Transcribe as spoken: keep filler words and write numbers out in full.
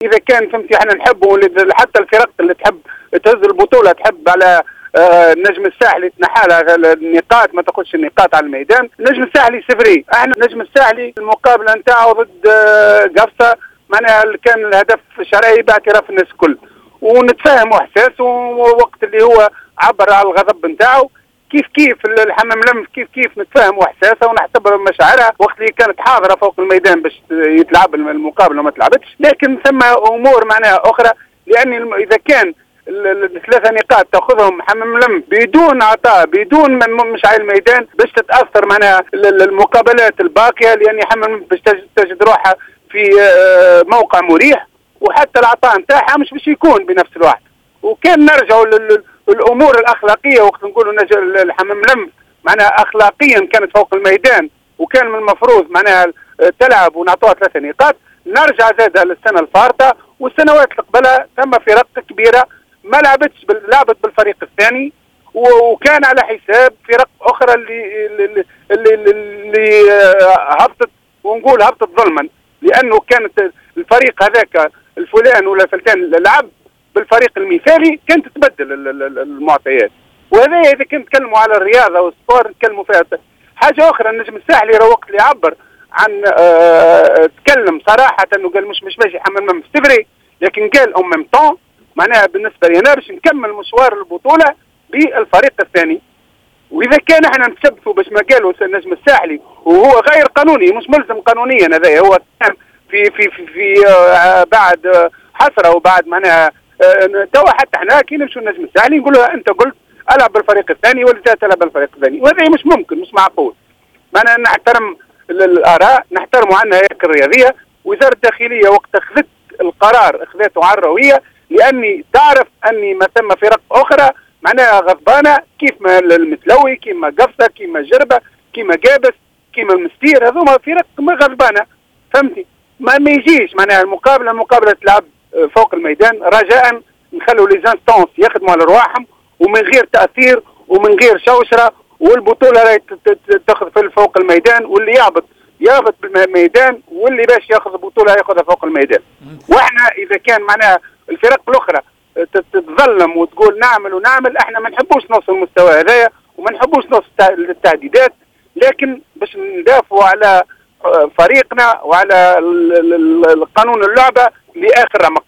اذا كان فهمتي احنا نحبوا حتى الفرق اللي تحب تهز البطوله تحب على آه النجم الساحلي تنحى النقاط، ما تاخذش النقاط على الميدان. النجم الساحلي سفري، احنا النجم الساحلي المقابله نتاعو ضد آه قفصه معناها كان الهدف شرعي باعتراف الناس الكل، ونتفاهم احساسه وقت اللي هو عبر على الغضب نتاعو. كيف كيف الحمام لمف كيف كيف نتفاهم احساسها ونعتبر مشاعرها وقت اللي كانت حاضره فوق الميدان باش يتلعب المقابله وما تلعبتش، لكن ثم امور معناها اخرى. لان اذا كان الثلاثه نقاط تاخذهم حمام لمف بدون عطاء بدون مش على الميدان باش تتاثر معناها المقابلات الباقيه، لان حمام لمف باش تجد روحها في موقع مريح، وحتى العطاء نتاعها مش باش يكون بنفس الوقت. وكان نرجعوا الامور الاخلاقيه وقت نقولوا الحمام لمف معناها اخلاقيا كانت فوق الميدان وكان من المفروض معناها تلعب ونعطوها ثلاثه نقاط. نرجع زاد للسنه الفارطه والسنوات اللي قبلها ثم فرق كبيره ما لعبتش لعبت بالفريق الثاني وكان على حساب فرق اخرى اللي اللي اللي, اللي هبطت، ونقول هبطت ظلما، لانه كانت الفريق هذاك الفلان ولا فلتان لعب بالفريق المثالي كانت تبدل المعطيات. وهذا اذا كنت نتكلموا على الرياضه والسبور نتكلموا فيها. حاجه اخرى النجم الساحلي راه وقت اللي يعبر عن آه تكلم صراحه انه قال مش مش ماشي حمام لمف سفري، لكن قال او ميم طون معناها بالنسبه لي انا باش نكمل مشوار البطوله بالفريق الثاني. واذا كان احنا نثبتوا باش ما قالوا النجم الساحلي وهو غير قانوني مش ملزم قانونيا، هذا هو في في في, في آه بعد آه حسره وبعد معناها آه توا حتى احنا كي نمشوا النجم الساحلي نقولوا انت قلت العب بالفريق الثاني ولا تلعب بالفريق الثاني، وهذا مش ممكن مش معقول. معنا نحترم الاراء نحترموا عنها هيك الرياضيه. وزاره الداخليه وقت اخذت القرار اخذته على الرويه، لاني تعرف اني ما ثم فرق اخرى معناها غضبانه كيف ما المتلوي كيما قفصه كيما جربه كيما قابس كيما المستير، هذوما فرق غضبانه فهمتي. ما ما يجيش معناها المقابله المقابله تلعب فوق الميدان، رجاء نخلوا لي زانستونس يخدموا على رواحهم ومن غير تاثير ومن غير شوشره، والبطوله راهي تاخذ في فوق الميدان، واللي يهبط يهبط بالميدان واللي باش ياخذ البطوله ياخذها فوق الميدان. واحنا اذا كان معناها الفرق الاخرى تتظلم وتقول نعمل ونعمل، احنا ما نحبوش نوصل المستوى هذايا وما نحبوش نوصل التعديدات، لكن باش ندافعوا على فريقنا وعلى قانون اللعبه لاخر رمق.